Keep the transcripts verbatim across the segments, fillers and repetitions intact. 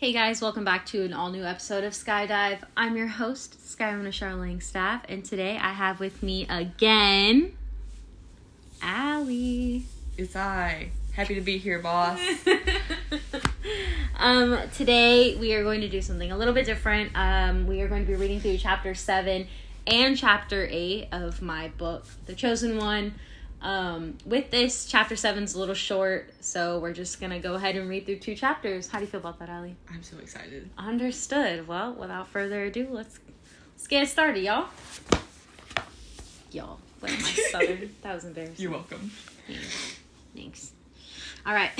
Hey guys, welcome back to an all-new episode of Skydive. I'm your host, Skyrona Charlene Staff, and today I have with me again, Allie. It's I. Happy to be here, boss. um, today we are going to do something a little bit different. Um, we are going to be reading through chapter seven and chapter eight of my book, The Chosen One. Um, with this, chapter seven's a little short, so we're just going to go ahead and read through two chapters. How do you feel about that, Allie? I'm so excited. Understood. Well, without further ado, let's let's get started, y'all. Y'all. Like my southern. That was embarrassing. You're welcome. Thanks. Thanks. All right.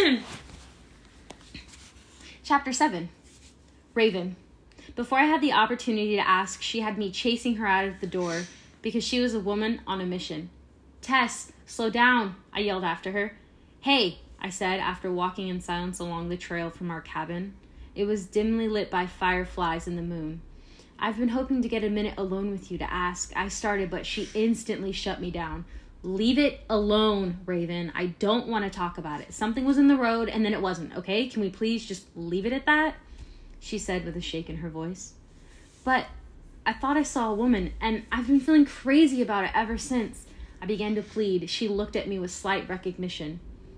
Chapter seven. Raven. Before I had the opportunity to ask, she had me chasing her out of the door because she was a woman on a mission. Tess, slow down, I yelled after her. Hey, I said after walking in silence along the trail from our cabin. It was dimly lit by fireflies and the moon. I've been hoping to get a minute alone with you to ask. I started, but she instantly shut me down. Leave it alone, Raven. I don't want to talk about it. Something was in the road and then it wasn't, okay? Can we please just leave it at that? She said with a shake in her voice. But I thought I saw a woman and I've been feeling crazy about it ever since. I began to plead. She looked at me with slight recognition.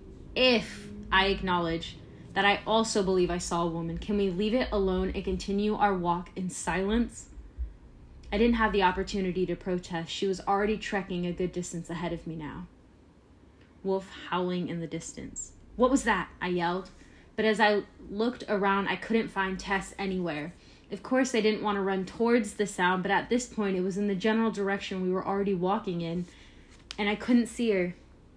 If I acknowledge that I also believe I saw a woman, can we leave it alone and continue our walk in silence? I didn't have the opportunity to protest. She was already trekking a good distance ahead of me now. Wolf howling in the distance. What was that? I yelled. But as I looked around, I couldn't find Tess anywhere. Of course, I didn't want to run towards the sound, but at this point, it was in the general direction we were already walking in, and I couldn't see her.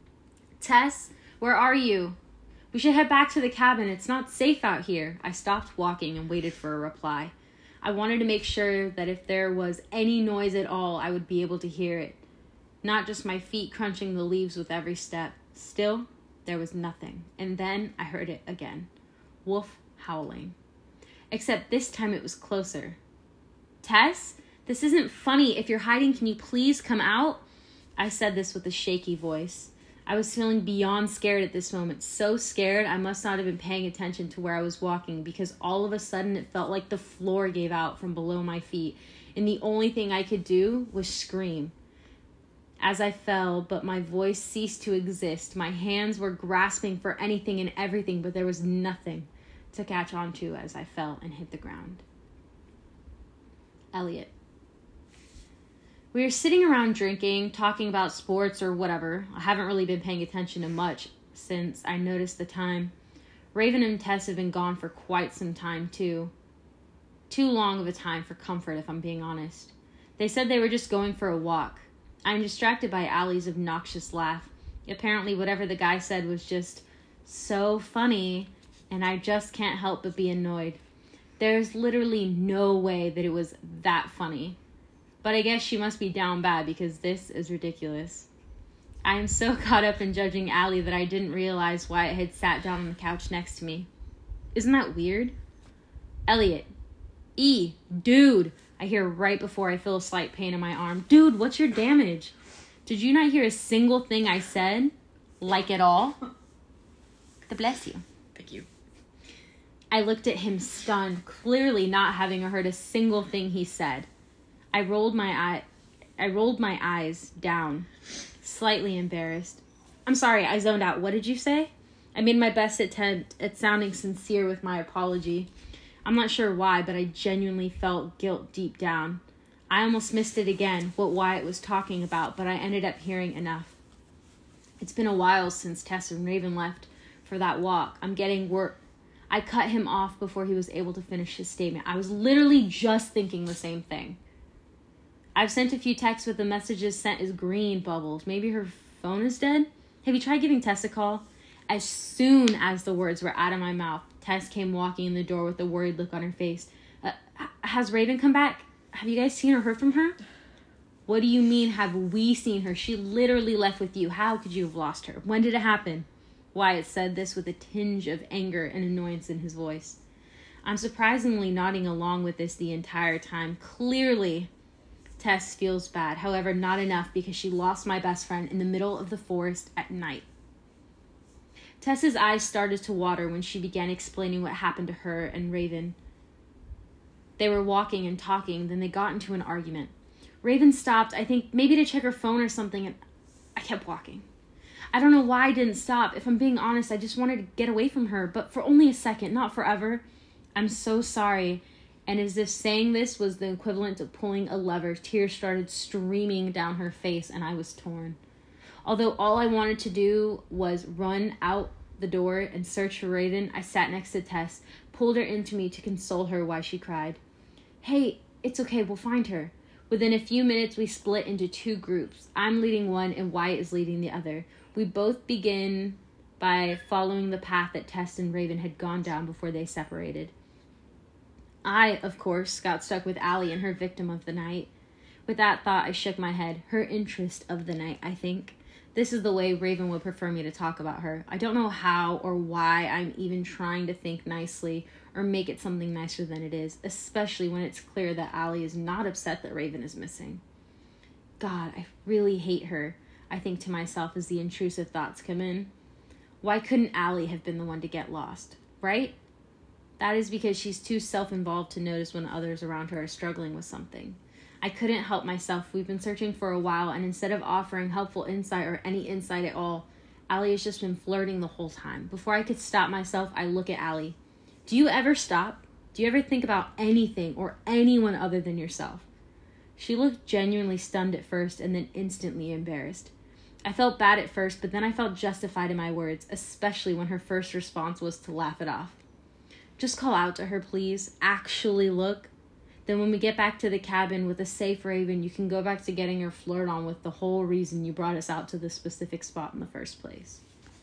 Tess, where are you? We should head back to the cabin. It's not safe out here. I stopped walking and waited for a reply. I wanted to make sure that if there was any noise at all, I would be able to hear it. Not just my feet crunching the leaves with every step. Still, there was nothing. And then I heard it again. Wolf howling. Except this time it was closer. Tess, this isn't funny. If you're hiding, can you please come out? I said this with a shaky voice. I was feeling beyond scared at this moment. So scared, I must not have been paying attention to where I was walking because all of a sudden it felt like the floor gave out from below my feet, and the only thing I could do was scream. As I fell, but my voice ceased to exist. My hands were grasping for anything and everything, but there was nothing to catch onto as I fell and hit the ground. Elliot. We were sitting around drinking, talking about sports or whatever. I haven't really been paying attention to much since I noticed the time. Raven and Tess have been gone for quite some time, too. Too long of a time for comfort, if I'm being honest. They said they were just going for a walk. I'm distracted by Allie's obnoxious laugh. Apparently, whatever the guy said was just so funny, and I just can't help but be annoyed. There's literally no way that it was that funny. But I guess she must be down bad because this is ridiculous. I am so caught up in judging Allie that I didn't realize Wyatt had sat down on the couch next to me. Isn't that weird? Elliot. E. Dude. I hear right before I feel a slight pain in my arm. Dude, what's your damage? Did you not hear a single thing I said? Like at all? God bless you. Thank you. I looked at him stunned, clearly not having heard a single thing he said. I rolled my eye, I rolled my eyes down, slightly embarrassed. I'm sorry, I zoned out. What did you say? I made my best attempt at sounding sincere with my apology. I'm not sure why, but I genuinely felt guilt deep down. I almost missed it again, what Wyatt was talking about, but I ended up hearing enough. It's been a while since Tess and Raven left for that walk. I'm getting work. I cut him off before he was able to finish his statement. I was literally just thinking the same thing. I've sent a few texts with the messages sent as green bubbles. Maybe her phone is dead? Have you tried giving Tess a call? As soon as the words were out of my mouth, Tess came walking in the door with a worried look on her face. Uh, has Raven come back? Have you guys seen or heard from her? What do you mean, have we seen her? She literally left with you. How could you have lost her? When did it happen? Wyatt said this with a tinge of anger and annoyance in his voice. I'm surprisingly nodding along with this the entire time. Clearly, Tess feels bad. However, not enough because she lost my best friend in the middle of the forest at night. Tess's eyes started to water when she began explaining what happened to her and Raven. They were walking and talking, then they got into an argument. Raven stopped, I think maybe to check her phone or something, and I kept walking. I don't know why I didn't stop. If I'm being honest, I just wanted to get away from her, but for only a second, not forever. I'm so sorry. And as if saying this was the equivalent of pulling a lever, tears started streaming down her face, and I was torn. Although all I wanted to do was run out the door and search for Raven, I sat next to Tess, pulled her into me to console her while she cried. Hey, it's okay, we'll find her. Within a few minutes, we split into two groups. I'm leading one and Wyatt is leading the other. We both begin by following the path that Tess and Raven had gone down before they separated. I, of course, got stuck with Allie and her victim of the night. With that thought, I shook my head. Her interest of the night, I think. This is the way Raven would prefer me to talk about her. I don't know how or why I'm even trying to think nicely or make it something nicer than it is, especially when it's clear that Allie is not upset that Raven is missing. God, I really hate her, I think to myself as the intrusive thoughts come in. Why couldn't Allie have been the one to get lost, right? That is because she's too self-involved to notice when others around her are struggling with something. I couldn't help myself. We've been searching for a while, and instead of offering helpful insight or any insight at all, Allie has just been flirting the whole time. Before I could stop myself, I look at Allie. Do you ever stop? Do you ever think about anything or anyone other than yourself? She looked genuinely stunned at first and then instantly embarrassed. I felt bad at first, but then I felt justified in my words, especially when her first response was to laugh it off. Just call out to her, please. Actually look. Then when we get back to the cabin with a safe Raven, you can go back to getting your flirt on with the whole reason you brought us out to this specific spot in the first place.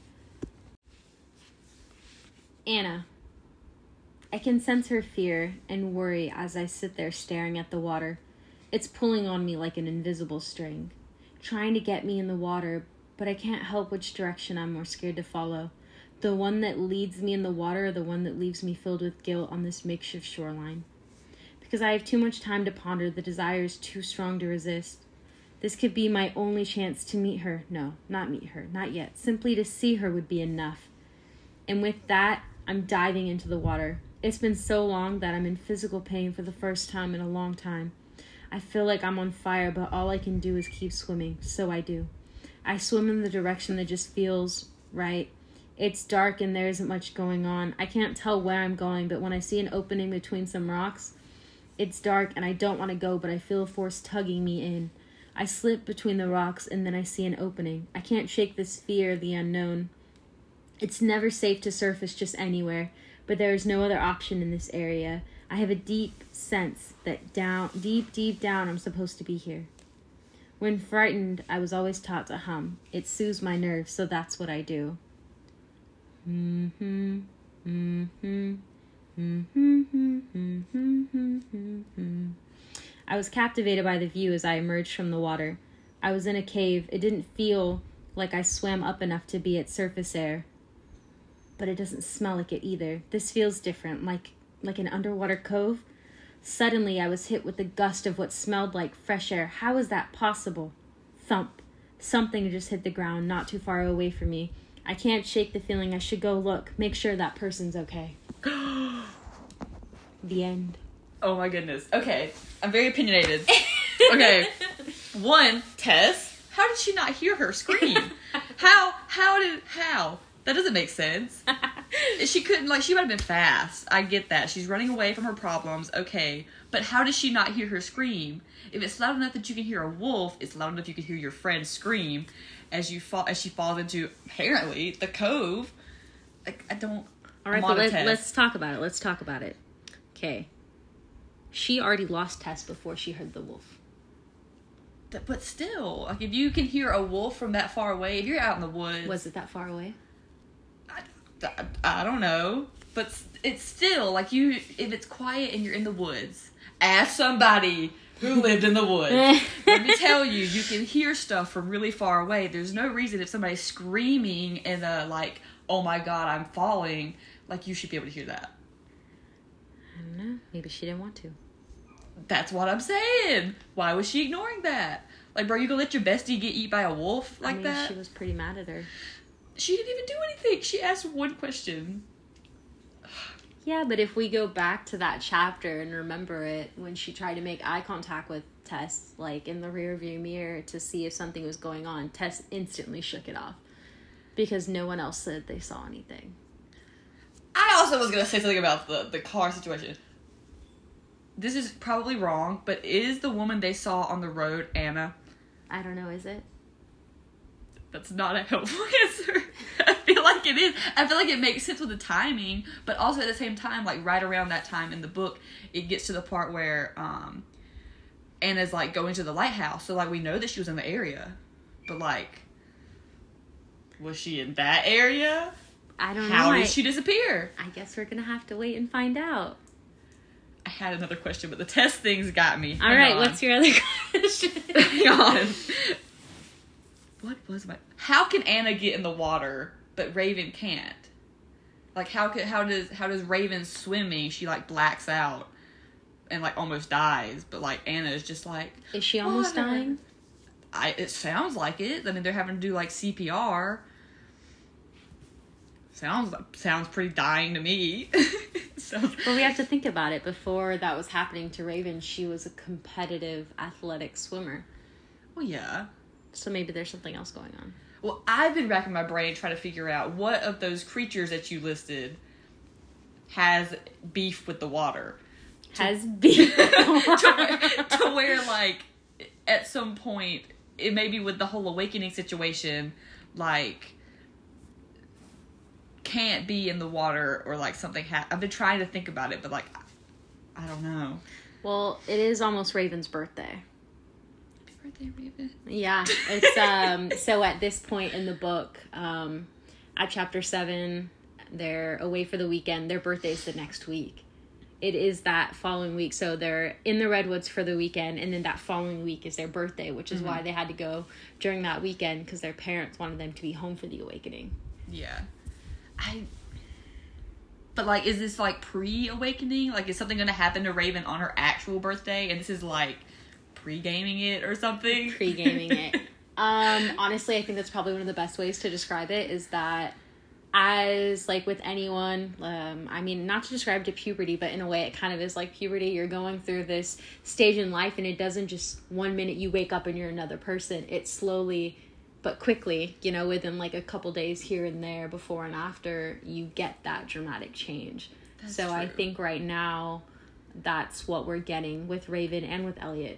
Anna. I can sense her fear and worry as I sit there staring at the water. It's pulling on me like an invisible string, trying to get me in the water, but I can't help which direction I'm more scared to follow. The one that leads me in the water or the one that leaves me filled with guilt on this makeshift shoreline. Because I have too much time to ponder, the desire is too strong to resist. This could be my only chance to meet her. No, not meet her, not yet. Simply to see her would be enough. And with that, I'm diving into the water. It's been so long that I'm in physical pain for the first time in a long time. I feel like I'm on fire, but all I can do is keep swimming, so I do. I swim in the direction that just feels right. It's dark and there isn't much going on. I can't tell where I'm going, but when I see an opening between some rocks, it's dark and I don't want to go, but I feel a force tugging me in. I slip between the rocks and then I see an opening. I can't shake this fear of the unknown. It's never safe to surface just anywhere, but there is no other option in this area. I have a deep sense that down, deep, deep down, I'm supposed to be here. When frightened, I was always taught to hum. It soothes my nerves, so that's what I do. Mm-hmm, mm-hmm, mm-hmm, mm-hmm, mm-hmm. I was captivated by the view as I emerged from the water. I was in a cave. It didn't feel like I swam up enough to be at surface air. But it doesn't smell like it either. This feels different, like like an underwater cove. Suddenly, I was hit with the gust of what smelled like fresh air. How is that possible? Thump. Something just hit the ground not too far away from me. I can't shake the feeling I should go look, make sure that person's okay. The end. Oh my goodness. Okay, I'm very opinionated. Okay, one, Tess, how did she not hear her scream? How, how did, how? That doesn't make sense. She couldn't, like, she might have been fast. I get that. She's running away from her problems. Okay. But how does she not hear her scream? If it's loud enough that you can hear a wolf, it's loud enough you can hear your friend scream as you fall, as she falls into, apparently, the cove. Like, I don't... All right, but let, let's talk about it. Let's talk about it. Okay. She already lost Tess before she heard the wolf. But still, like, if you can hear a wolf from that far away, if you're out in the woods... Was it that far away? I, I don't know, but it's still, like, you, if it's quiet and you're in the woods, ask somebody who lived in the woods. Let me tell you, you can hear stuff from really far away. There's no reason if somebody's screaming in a, like, oh my god, I'm falling, like, you should be able to hear that. I don't know. Maybe she didn't want to. That's what I'm saying. Why was she ignoring that? Like, bro, you gonna let your bestie get eaten by a wolf like I mean, that? She was pretty mad at her. She didn't even do anything. She asked one question. Yeah, but if we go back to that chapter and remember it, when she tried to make eye contact with Tess, like in the rearview mirror to see if something was going on, Tess instantly shook it off because no one else said they saw anything. I also was going to say something about the, the car situation. This is probably wrong, but is the woman they saw on the road Anna? I don't know, is it? That's not a helpful answer. I feel like it is. I feel like it makes sense with the timing, but also at the same time, like right around that time in the book, it gets to the part where um, Anna's like going to the lighthouse. So like we know that she was in the area, but like, was she in that area? I don't know. How I, did she disappear? I guess we're gonna have to wait and find out. I had another question, but the test things got me. All Hang right, on. what's your other question? Hang on. What was my... How can Anna get in the water, but Raven can't? Like, how could, how does how does Raven swimming, she, like, blacks out and, like, almost dies, but, like, Anna is just like... Is she almost water. dying? I. It sounds like it. I mean, they're having to do, like, C P R. Sounds sounds pretty dying to me. So. But we have to think about it. Before that was happening to Raven, she was a competitive athletic swimmer. Well, yeah. So maybe there's something else going on. Well, I've been racking my brain trying to figure out what of those creatures that you listed has beef with the water. Has beef with the water. to, where, to where, like, at some point, it may be with the whole awakening situation, like, can't be in the water or, like, something ha- I've been trying to think about it, but, like, I don't know. Well, it is almost Raven's birthday. Birthday, Raven. Yeah, it's um so at this point in the book, um at chapter seven, they're away for the weekend. Their birthday's the next week. It is that following week, so they're in the Redwoods for the weekend, and then that following week is their birthday, which is mm-hmm. why they had to go during that weekend, because their parents wanted them to be home for the awakening. Yeah. I But, like, is this, like, pre-awakening? Like, is something going to happen to Raven on her actual birthday, and this is, like, pre-gaming it or something? Pre-gaming it. Um, honestly, I think that's probably one of the best ways to describe it, is that as, like, with anyone, um, I mean, not to describe to puberty, but in a way it kind of is like puberty. You're going through this stage in life, and it doesn't just one minute you wake up and you're another person. It slowly but quickly, you know, within, like, a couple days here and there, before and after, you get that dramatic change. That's so true. I think right now that's what we're getting with Raven and with Elliot.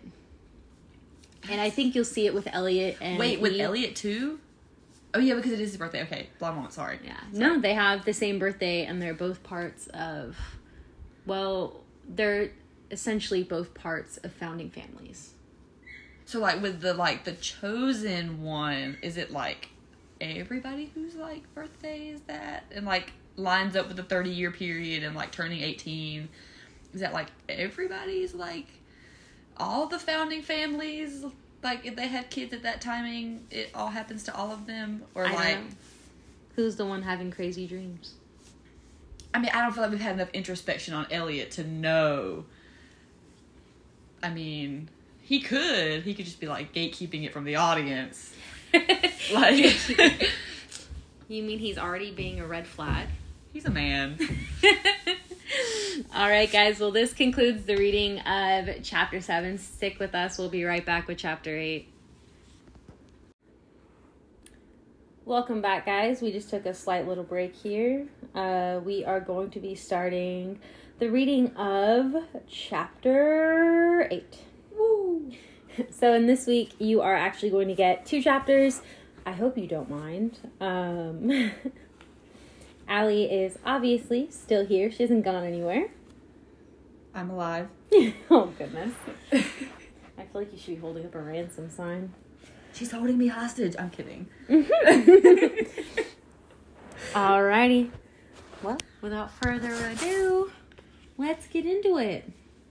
And I think you'll see it with Elliot and... Wait, with Eve. Elliot too? Oh, yeah, because it is his birthday. Okay, blonde moment, sorry. Yeah. Sorry. No, they have the same birthday, and they're both parts of... Well, they're essentially both parts of founding families. So, like, with the, like, the chosen one, is it, like, everybody whose, like, birthday is that? And, like, lines up with the thirty-year period and, like, turning eighteen? Is that, like, everybody's, like... all the founding families, like, if they had kids at that timing, it all happens to all of them? Or, I like... know. Who's the one having crazy dreams? I mean, I don't feel like we've had enough introspection on Elliot to know. I mean, he could. He could just be, like, gatekeeping it from the audience. Like... You mean he's already being a red flag? He's a man. All right, guys. Well, this concludes the reading of chapter seven. Stick with us. We'll be right back with chapter eight. Welcome back, guys. We just took a slight little break here. Uh, we are going to be starting the reading of chapter eight. Woo! So in this week, you are actually going to get two chapters. I hope you don't mind. Um... Allie is obviously still here. She hasn't gone anywhere. I'm alive. Oh, goodness. I feel like you should be holding up a ransom sign. She's holding me hostage. I'm kidding. Alrighty. Well, without further ado, let's get into it.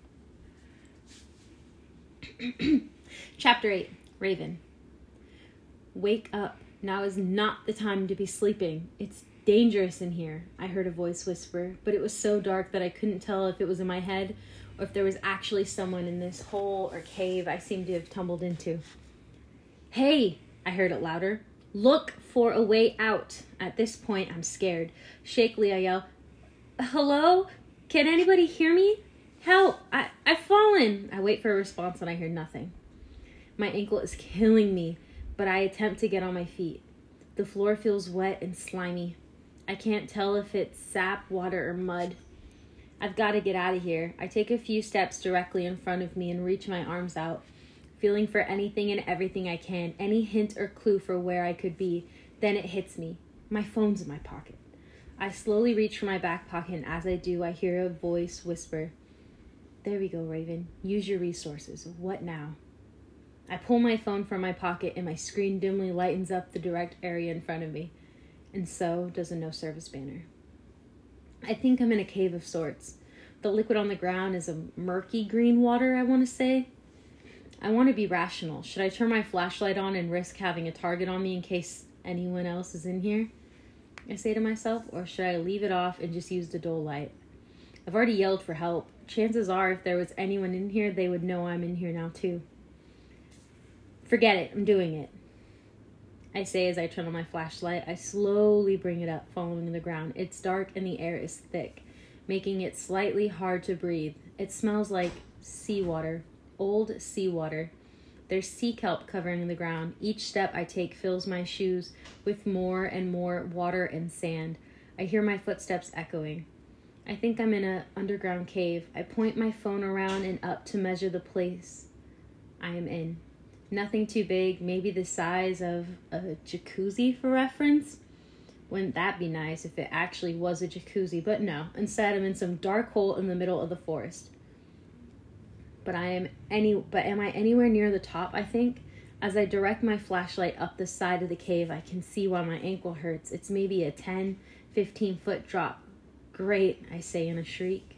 Chapter eight. Raven. Wake up. Now is not the time to be sleeping. It's dangerous in here, I heard a voice whisper, but it was so dark that I couldn't tell if it was in my head or if there was actually someone in this hole or cave I seemed to have tumbled into. Hey, I heard it louder. Look for a way out. At this point, I'm scared. Shakily, I yell, hello? Can anybody hear me? Help! I, I've fallen! I wait for a response and I hear nothing. My ankle is killing me, but I attempt to get on my feet. The floor feels wet and slimy. I can't tell if it's sap, water, or mud. I've got to get out of here. I take a few steps directly in front of me and reach my arms out, feeling for anything and everything I can, any hint or clue for where I could be. Then it hits me. My phone's in my pocket. I slowly reach for my back pocket, and as I do, I hear a voice whisper, there we go, Raven. Use your resources. What now? I pull my phone from my pocket, and my screen dimly lightens up the direct area in front of me, and so does a no service banner. I think I'm in a cave of sorts. The liquid on the ground is a murky green water, I want to say. I want to be rational. Should I turn my flashlight on and risk having a target on me in case anyone else is in here? I say to myself, or should I leave it off and just use the dull light? I've already yelled for help. Chances are if there was anyone in here, they would know I'm in here now too. Forget it, I'm doing it. I say as I turn on my flashlight. I slowly bring it up, following the ground. It's dark and the air is thick, making it slightly hard to breathe. It smells like seawater, old seawater. There's sea kelp covering the ground. Each step I take fills my shoes with more and more water and sand. I hear my footsteps echoing. I think I'm in an underground cave. I point my phone around and up to measure the place I am in. Nothing too big, maybe the size of a jacuzzi for reference. Wouldn't that be nice if it actually was a jacuzzi? But no, instead I'm in some dark hole in the middle of the forest. But I am any but am I anywhere near the top, I think? As I direct my flashlight up the side of the cave, I can see why my ankle hurts. It's maybe a ten, fifteen foot drop. Great, I say in a shriek.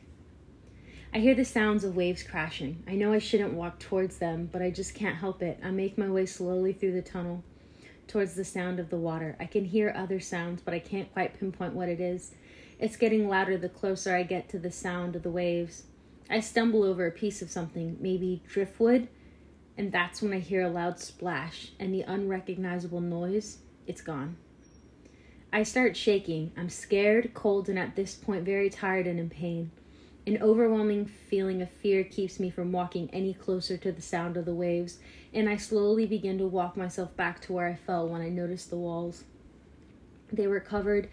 I hear the sounds of waves crashing. I know I shouldn't walk towards them, but I just can't help it. I make my way slowly through the tunnel towards the sound of the water. I can hear other sounds, but I can't quite pinpoint what it is. It's getting louder the closer I get to the sound of the waves. I stumble over a piece of something, maybe driftwood, and that's when I hear a loud splash and the unrecognizable noise. It's gone. I start shaking. I'm scared, cold, and at this point very tired and in pain. An overwhelming feeling of fear keeps me from walking any closer to the sound of the waves, and I slowly begin to walk myself back to where I fell when I noticed the walls. They were covered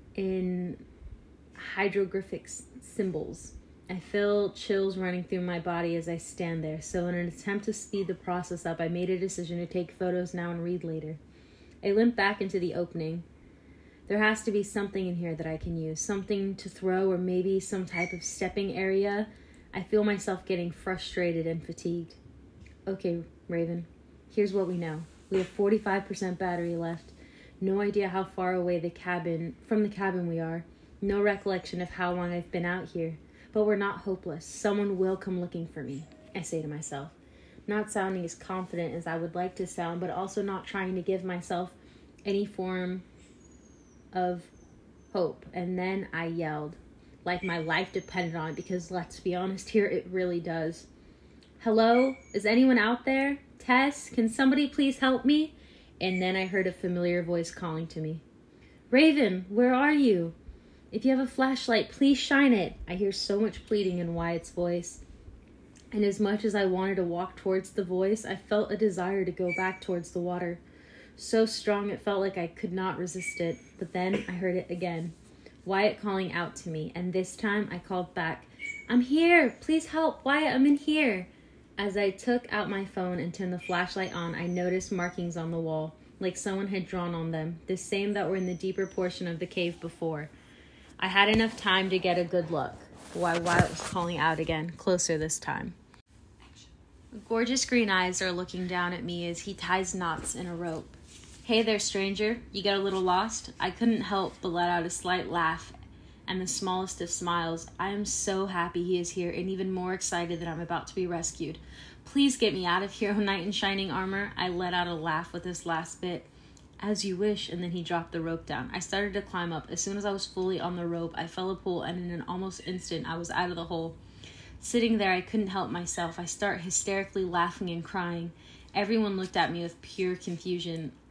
in hieroglyphic symbols. I feel chills running through my body as I stand there, so in an attempt to speed the process up, I made a decision to take photos now and read later. I limp back into the opening. There has to be something in here that I can use, something to throw or maybe some type of stepping area. I feel myself getting frustrated and fatigued. Okay, Raven, here's what we know. We have forty-five percent battery left. No idea how far away the cabin from the cabin we are. No recollection of how long I've been out here. But we're not hopeless. Someone will come looking for me, I say to myself. Not sounding as confident as I would like to sound, but also not trying to give myself any form of hope. And then I yelled, like my life depended on it, because let's be honest here, it really does. Hello? Is anyone out there? Tess, can somebody please help me? And then I heard a familiar voice calling to me. Raven, where are you? If you have a flashlight, please shine it. I hear so much pleading in Wyatt's voice. And as much as I wanted to walk towards the voice, I felt a desire to go back towards the water. So strong it felt like I could not resist it. But then I heard it again. Wyatt calling out to me. And this time I called back, I'm here. Please help. Wyatt, I'm in here. As I took out my phone and turned the flashlight on, I noticed markings on the wall, like someone had drawn on them, the same that were in the deeper portion of the cave before. I had enough time to get a good look, while Wyatt was calling out again, closer this time. Gorgeous green eyes are looking down at me as he ties knots in a rope. Hey there, stranger. You get a little lost? I couldn't help but let out a slight laugh and the smallest of smiles. I am so happy he is here and even more excited that I'm about to be rescued. Please get me out of here, O knight in shining armor. I let out a laugh with this last bit. As you wish, and then he dropped the rope down. I started to climb up. As soon as I was fully on the rope, I fell a pool, and in an almost instant, I was out of the hole. Sitting there, I couldn't help myself. I start hysterically laughing and crying. Everyone looked at me with pure confusion.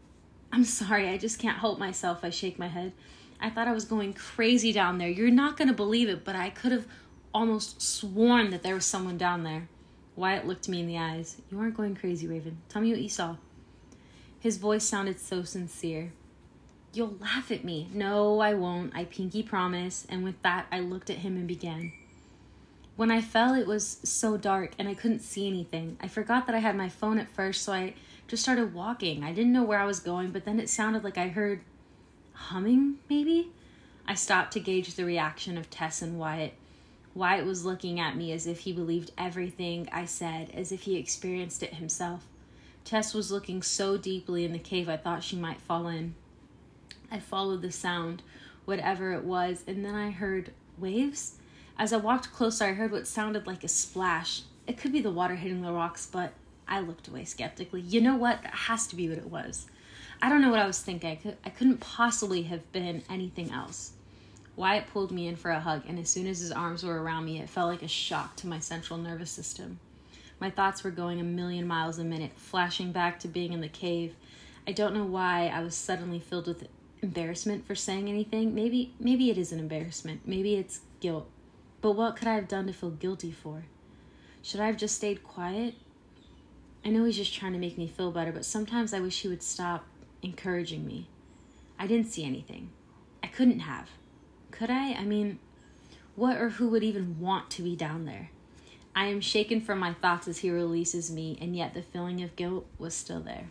I'm sorry, I just can't help myself. I shake my head. I thought I was going crazy down there. You're not going to believe it, but I could have almost sworn that there was someone down there. Wyatt looked me in the eyes. You aren't going crazy, Raven. Tell me what you saw. His voice sounded so sincere. You'll laugh at me. No, I won't. I pinky promise. And with that, I looked at him and began. When I fell, it was so dark and I couldn't see anything. I forgot that I had my phone at first, so I just started walking. I didn't know where I was going, but then it sounded like I heard humming, maybe? I stopped to gauge the reaction of Tess and Wyatt. Wyatt was looking at me as if he believed everything I said, as if he experienced it himself. Tess was looking so deeply in the cave I thought she might fall in. I followed the sound, whatever it was, and then I heard waves. As I walked closer, I heard what sounded like a splash. It could be the water hitting the rocks, but I looked away skeptically. You know what? That has to be what it was. I don't know what I was thinking. I, could, I couldn't possibly have been anything else. Wyatt pulled me in for a hug, and as soon as his arms were around me, it felt like a shock to my central nervous system. My thoughts were going a million miles a minute, flashing back to being in the cave. I don't know why I was suddenly filled with embarrassment for saying anything. Maybe, maybe it is an embarrassment. Maybe it's guilt. But what could I have done to feel guilty for? Should I have just stayed quiet? I know he's just trying to make me feel better, but sometimes I wish he would stop encouraging me. I didn't see anything. I couldn't have. Could I? I mean, what or who would even want to be down there? I am shaken from my thoughts as he releases me, and yet the feeling of guilt was still there.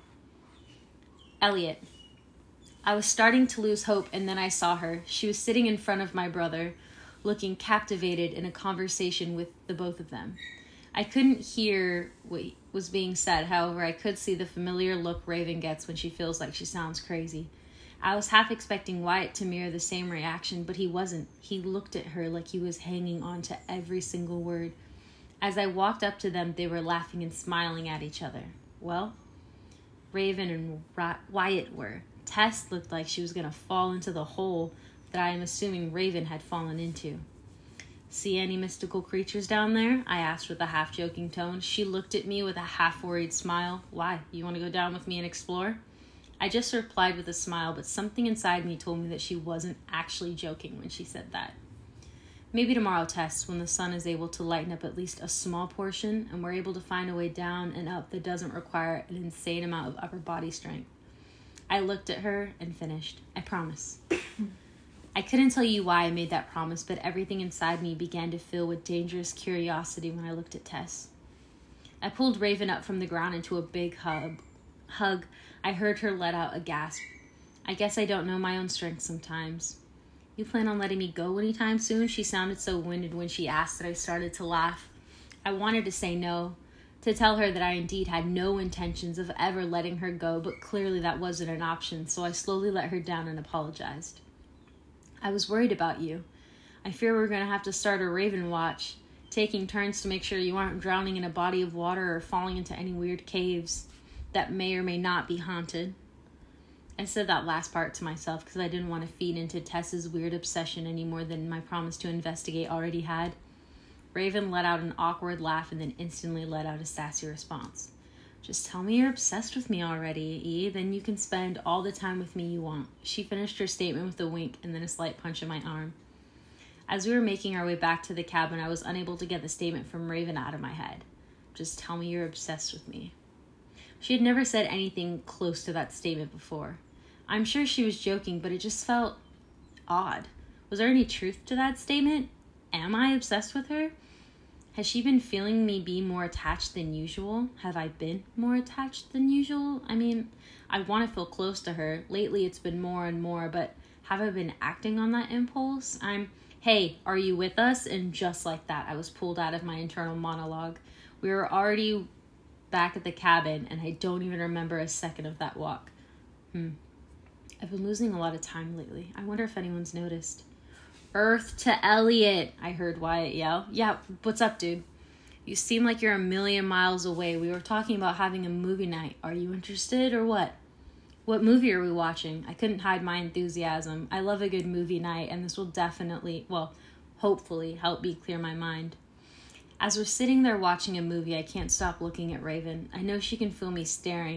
Elliot. I was starting to lose hope, and then I saw her. She was sitting in front of my brother, looking captivated in a conversation with the both of them. I couldn't hear what was being said, however, I could see the familiar look Raven gets when she feels like she sounds crazy. I was half expecting Wyatt to mirror the same reaction, but he wasn't. He looked at her like he was hanging on to every single word. As I walked up to them, they were laughing and smiling at each other. Well, Raven and Ra- Wyatt were. Tess looked like she was going to fall into the hole that I am assuming Raven had fallen into. See any mystical creatures down there? I asked with a half-joking tone. She looked at me with a half-worried smile. Why? You want to go down with me and explore? I just replied with a smile, but something inside me told me that she wasn't actually joking when she said that. Maybe tomorrow, Tess, when the sun is able to lighten up at least a small portion and we're able to find a way down and up that doesn't require an insane amount of upper body strength. I looked at her and finished. I promise. I couldn't tell you why I made that promise, but everything inside me began to fill with dangerous curiosity when I looked at Tess. I pulled Raven up from the ground into a big hug. Hug. I heard her let out a gasp. I guess I don't know my own strength sometimes. You plan on letting me go anytime soon? She sounded so winded when she asked that I started to laugh. I wanted to say no, to tell her that I indeed had no intentions of ever letting her go, but clearly that wasn't an option, so I slowly let her down and apologized. I was worried about you. I fear we're going to have to start a Raven watch, taking turns to make sure you aren't drowning in a body of water or falling into any weird caves that may or may not be haunted. I said that last part to myself because I didn't want to feed into Tess's weird obsession any more than my promise to investigate already had. Raven let out an awkward laugh and then instantly let out a sassy response. Just tell me you're obsessed with me already, E. Then you can spend all the time with me you want. She finished her statement with a wink and then a slight punch in my arm. As we were making our way back to the cabin, I was unable to get the statement from Raven out of my head. Just tell me you're obsessed with me. She had never said anything close to that statement before. I'm sure she was joking, but it just felt odd. Was there any truth to that statement? Am I obsessed with her? Has she been feeling me be more attached than usual? Have I been more attached than usual? I mean, I want to feel close to her. Lately it's been more and more, but have I been acting on that impulse? I'm, hey, are you with us? And just like that, I was pulled out of my internal monologue. We were already back at the cabin, and I don't even remember a second of that walk. Hmm. I've been losing a lot of time lately. I wonder if anyone's noticed. Earth to Elliot, I heard Wyatt yell. Yeah, what's up, dude? You seem like you're a million miles away. We were talking about having a movie night. Are you interested or what? What movie are we watching? I couldn't hide my enthusiasm. I love a good movie night, and this will definitely, well, hopefully help me clear my mind. As we're sitting there watching a movie, I can't stop looking at Raven. I know she can feel me staring,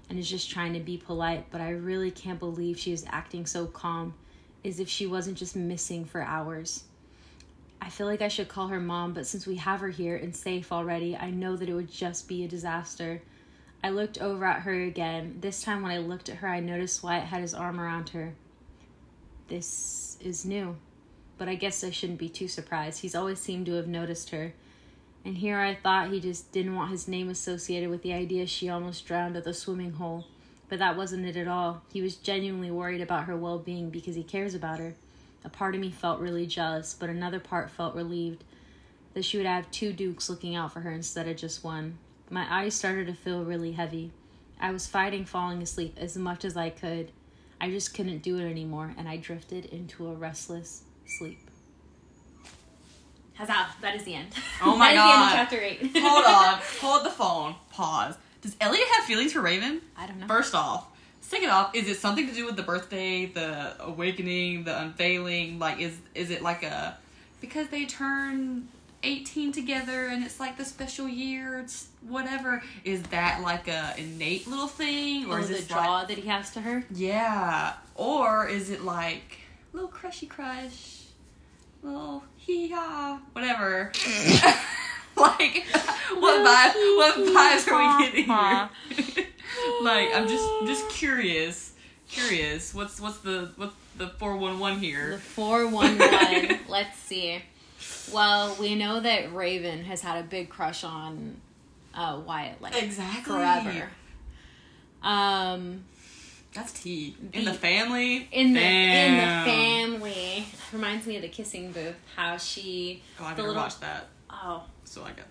and is just trying to be polite, but I really can't believe she is acting so calm, as if she wasn't just missing for hours. I feel like I should call her mom, but since we have her here and safe already, I know that it would just be a disaster. I looked over at her again. This time when I looked at her, I noticed Wyatt had his arm around her. This is new, but I guess I shouldn't be too surprised. He's always seemed to have noticed her. And here I thought he just didn't want his name associated with the idea she almost drowned at the swimming hole. But that wasn't it at all. He was genuinely worried about her well-being because he cares about her. A part of me felt really jealous, but another part felt relieved that she would have two dukes looking out for her instead of just one. My eyes started to feel really heavy. I was fighting falling asleep as much as I could. I just couldn't do it anymore, and I drifted into a restless sleep. Huzzah, that is the end. Oh my that god. Is the end of chapter eight. Hold on. Hold the phone. Pause. Does Elliot have feelings for Raven? I don't know. First off. Second off, is it something to do with the birthday, the awakening, the unveiling? Like, is is it like a... Because they turn eighteen together and it's like the special year, it's whatever. Is that like a innate little thing? Or Or is the it draw like, that he has to her? yeah. Or is it like a little crushy crush? Little hee-haw, whatever. Like, what vibe, what vibes are we getting here? Like, I'm just just curious. Curious. What's what's the what's the four one one here? The four one one. Let's see. Well, we know that Raven has had a big crush on uh, Wyatt, like, exactly. forever. Um, That's tea. In The- the family? in the Damn. in the family, reminds me of the kissing booth. How she Oh, I've the never little- watched that. oh So I got...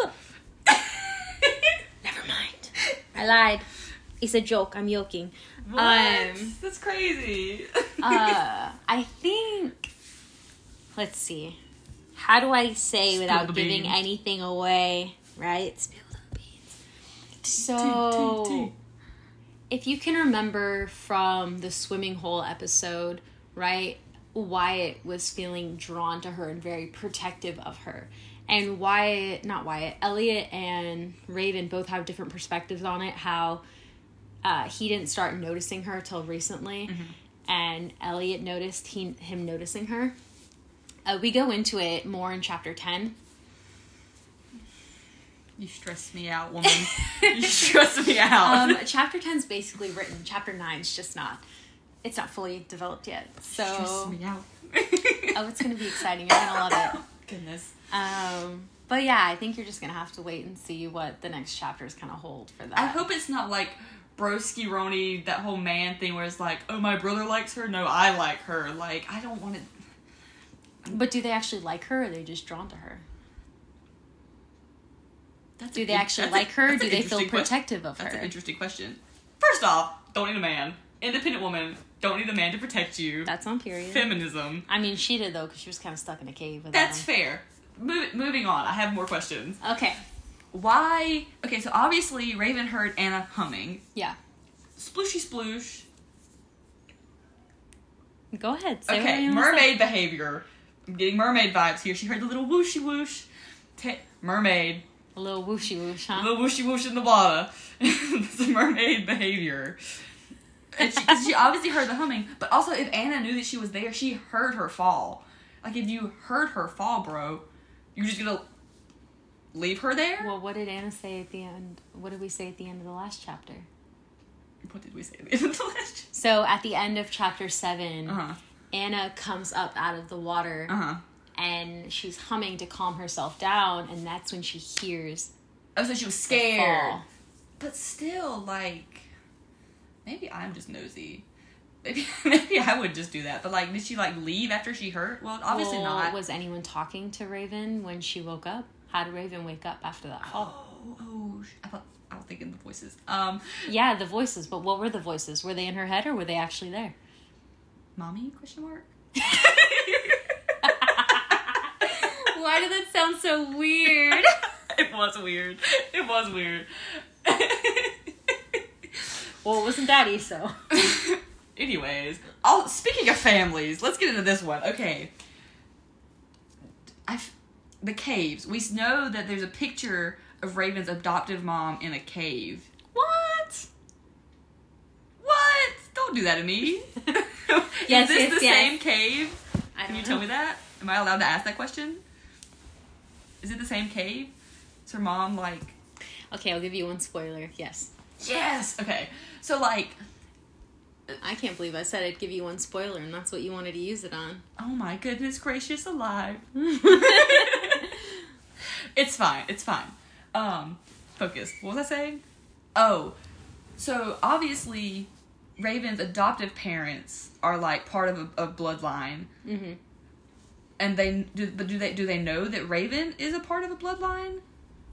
never mind. I lied. It's a joke. I'm joking. What? Um, That's crazy. uh, I think. Let's see. How do I say Spill without the giving beans. anything away? Right? Spill the beans. So, Tea, tea, tea. if you can remember from the swimming hole episode, right? Wyatt was feeling drawn to her and very protective of her. And Wyatt, not Wyatt, Elliot and Raven both have different perspectives on it. How uh, he didn't start noticing her till recently. Mm-hmm. And Elliot noticed he, him noticing her. Uh, we go into it more in chapter ten. You stress me out, woman. You stress me out. Um, chapter ten is basically written. Chapter nine is just not. It's not fully developed yet. So, stress me out. oh, it's going to be exciting. You're going to love it. Goodness. Um, but yeah, I think you're just going to have to wait and see what the next chapters kind of hold for that. I hope it's not like broski roni, that whole man thing where it's like, oh, my brother likes her. No, I like her. Like, I don't want it. But do they actually like her, or are they just drawn to her? That's Do an they in- actually that's a- like her, or that's do an they feel interesting que- protective of That's her? an interesting question. First off, don't need a man. Independent woman, don't need a man to protect you. That's on period. Feminism. I mean, she did, though, because she was kind of stuck in a cave without That's him. fair. Mo- moving on. I have more questions. Okay. Why? Okay, so obviously Raven heard Anna humming. Yeah. Splooshy sploosh. Go ahead. Say what Okay, you wanna say. mermaid behavior. I'm getting mermaid vibes here. She heard the little whooshy whoosh. Ta- mermaid. A little whooshy whoosh, huh? A little whooshy whoosh in the water. It's a mermaid behavior. And she, 'cause she obviously heard the humming, but also if Anna knew that she was there, she heard her fall. Like, if you heard her fall, bro, you're just gonna leave her there? Well, what did Anna say at the end? What did we say at the end of the last chapter? What did we say at the end of the last? So at the end of chapter seven, Uh-huh. Anna comes up out of the water Uh-huh. and she's humming to calm herself down, and that's when she hears Oh, so she was the scared. fall. But still, like, maybe I'm just nosy. Maybe maybe I would just do that. But, like, did she, like, leave after she heard? Well, obviously Well, not. Was anyone talking to Raven when she woke up? How did Raven wake up after that fall? Oh, oh, sh- I thought, I was thinking the voices. Um, Yeah, the voices, but what were the voices? Were they in her head or were they actually there? mommy, question mark? Why did that sound so weird? It was weird. It was weird. Well, it wasn't Daddy, so. Anyways, I'll, speaking of families, let's get into this one. Okay. I've, the caves. We know that there's a picture of Raven's adoptive mom in a cave. What? Don't do that to me. Yes, Is this yes, the yes. same cave? I Can don't you know. tell me that? Am I allowed to ask that question? Is it the same cave? Is her mom like... Okay, I'll give you one spoiler. Yes. Yes! Okay. So, like... I can't believe I said I'd give you one spoiler, and that's what you wanted to use it on. Oh my goodness gracious alive. It's fine. It's fine. Um, focus. What was I saying? Oh, so obviously Raven's adoptive parents are like part of a, a bloodline. Mm-hmm. And they do, but do they do they know that Raven is a part of a bloodline?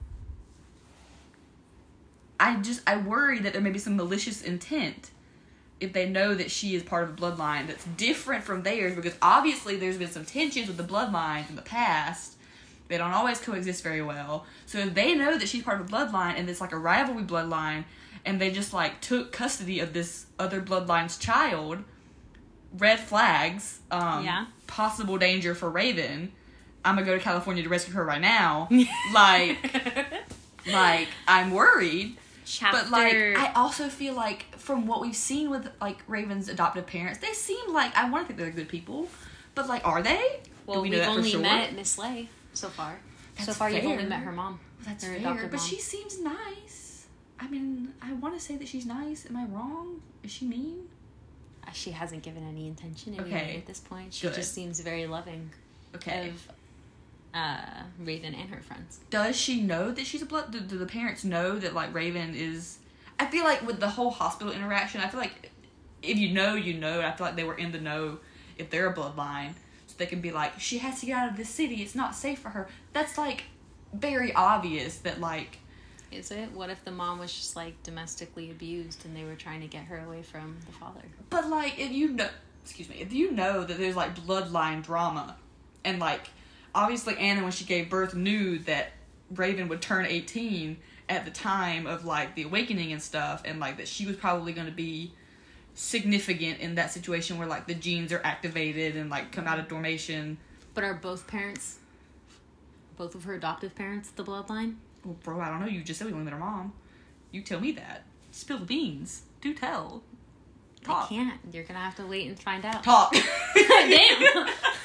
I just I worry that there may be some malicious intent if they know that she is part of a bloodline that's different from theirs, because obviously there's been some tensions with the bloodlines in the past. They don't always coexist very well. So if they know that she's part of a bloodline and it's like a rivalry bloodline, and they just like took custody of this other bloodline's child, red flags, um, Yeah. possible danger for Raven. I'm gonna go to California to rescue her right now. like, like I'm worried. Chapter... But like, I also feel like from what we've seen with like Raven's adoptive parents, they seem like, I want to think they're good people, but like, are they? Well, Do we know we've that for only sure? met Miss Lay so far. so That's far, you've only fair. met her mom. That's her fair, adopted but mom. she seems nice. I mean, I want to say that she's nice. Am I wrong? Is she mean? Uh, She hasn't given any intention to Okay. me at this point. She Good. just seems very loving Okay. of uh, Raven and her friends. Does she know that she's a blood? Do, do the parents know that like Raven is? I feel like with the whole hospital interaction, I feel like if you know, you know. I feel like they were in the know if they're a bloodline, so they can be like, she has to get out of this city. It's not safe for her. That's like very obvious that like. Is it? What if the mom was just like domestically abused and they were trying to get her away from the father? But like, if you know, excuse me, if you know that there's like bloodline drama, and like, obviously Anna, when she gave birth, knew that Raven would turn eighteen at the time of like the awakening and stuff, and like that she was probably going to be significant in that situation where like the genes are activated and like come out of dormation. But are both parents, both of her adoptive parents, the bloodline? Well, bro, I don't know. You just said we only met her mom. You tell me that. Spill the beans. Do tell. Talk. I can't. You're gonna have to wait and find out. Talk. Damn.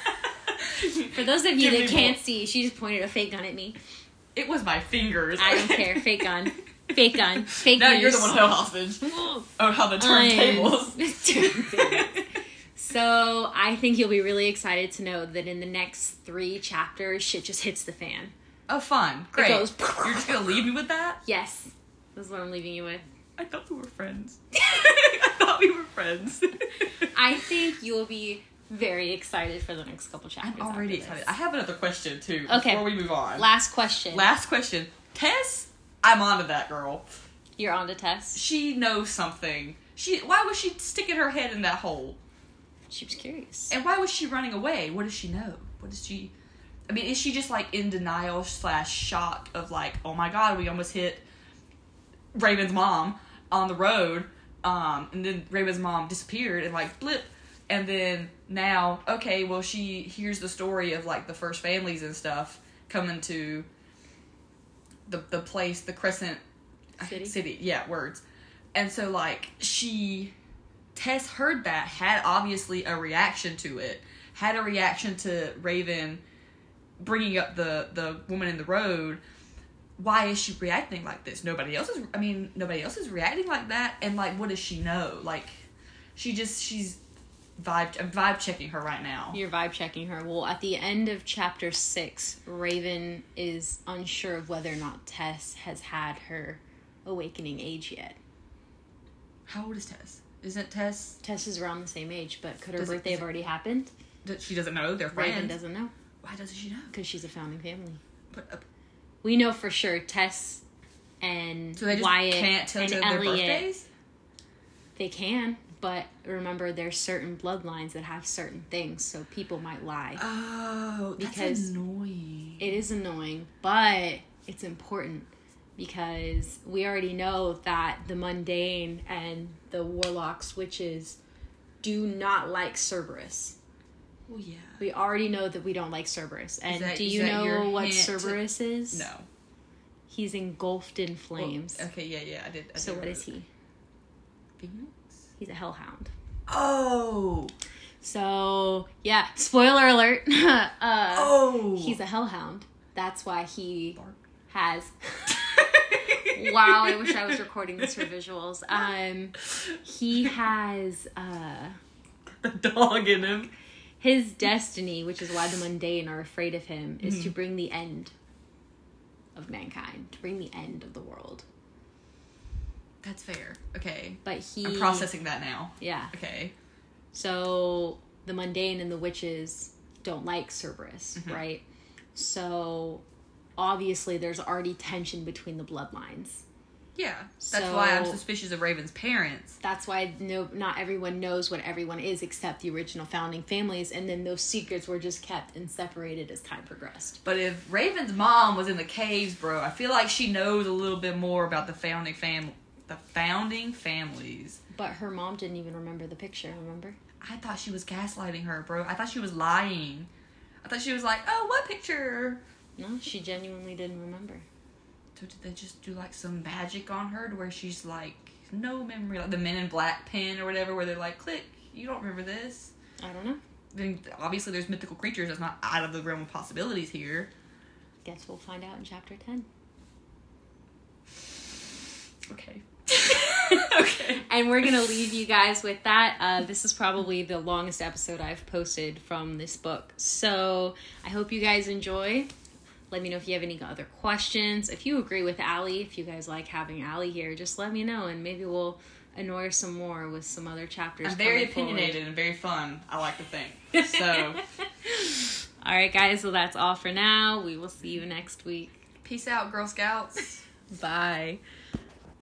For those of you Give that me can't more. see, she just pointed a fake gun at me. It was my fingers. I don't care. Fake gun. Fake gun. Fake Now news. you're the one held hostage. Oh, how the turntables. Turntables. So I think you'll be really excited to know that in the next three chapters, shit just hits the fan. Oh, fun. Great. goes- You're just gonna leave me with that? Yes. That's what I'm leaving you with. I thought we were friends. I thought we were friends. I think you'll be very excited for the next couple chapters. I'm already after this. excited. I have another question, too, Okay. before we move on. Last question. Last question. Tess, I'm onto that girl. You're on to Tess. She knows something. She. Why was she sticking her head in that hole? She was curious. And why was she running away? What does she know? What does she... I mean, is she just, like, in denial slash shock of, like, oh my god, we almost hit Raven's mom on the road, um, and then Raven's mom disappeared, and, like, blip, and then now, okay, well, she hears the story of, like, the first families and stuff coming to the the place, the Crescent City? City, yeah, words. And so, like, she... Tess heard that, had obviously a reaction to it, had a reaction to Raven bringing up the, the woman in the road. Why is she reacting like this? Nobody else is, I mean, nobody else is reacting like that, and, like, what does she know? Like, she just, she's vibe, I'm vibe checking her right now. You're vibe checking her. Well, at the end of chapter six, Raven is unsure of whether or not Tess has had her awakening age yet. How old is Tess? Isn't Tess, Tess is around the same age, but could her Does it- birthday is have it- already happened? that she doesn't know, they're friends. Raven doesn't know, Why doesn't she know? because she's a founding family. But, uh, We know for sure Tess and so they just Wyatt can't tell and each other their Elliot, birthdays? they can, but remember there's certain bloodlines that have certain things, so people might lie. Oh, that's Because annoying. It is annoying, but it's important because we already know that the mundane and the warlocks, witches, do not like Cerberus. Well, yeah. We already know that we don't like Cerberus. And that- do is you that your know what hint to- Cerberus is? No. He's engulfed in flames. Well, okay, yeah, yeah, I did. I So did what know is he? Phoenix? He's a hellhound. Oh. So, yeah, spoiler alert. uh, Oh. He's a hellhound. That's why he Bark. has... Wow, I wish I was recording this for visuals. Um, he has... Uh, the dog in him. His destiny, which is why the mundane are afraid of him, is Mhm. to bring the end of mankind, to bring the end of the world. That's fair. Okay. But he... I'm processing that now. Yeah. Okay. So the mundane and the witches don't like Cerberus, Mhm. right? So obviously there's already tension between the bloodlines. Yeah. That's So- why I'm suspicious of Raven's parents. That's why no, not everyone knows what everyone is except the original founding families, and then those secrets were just kept and separated as time progressed. But if Raven's mom was in the caves, bro, I feel like she knows a little bit more about the founding fam, the founding families. But her mom didn't even remember the picture, remember? I thought she was gaslighting her, bro. I thought she was lying. I thought she was like, oh, what picture? No, she genuinely didn't remember. So did they just do like some magic on her to where she's like, no memory, like the Men in Black pen or whatever, where they're like, click, you don't remember this. I don't know. Then obviously there's mythical creatures that's not out of the realm of possibilities here. Guess we'll find out in chapter ten. Okay. Okay. And we're going to leave you guys with that. Uh, this is probably the longest episode I've posted from this book. So I hope you guys enjoy. Let me know if you have any other questions. If you agree with Allie, if you guys like having Allie here, just let me know and maybe we'll annoy her some more with some other chapters. I'm very coming forward. opinionated and very fun, I like to think. So, all right, guys. So that's all for now. We will see you next week. peace out, Girl Scouts. Bye.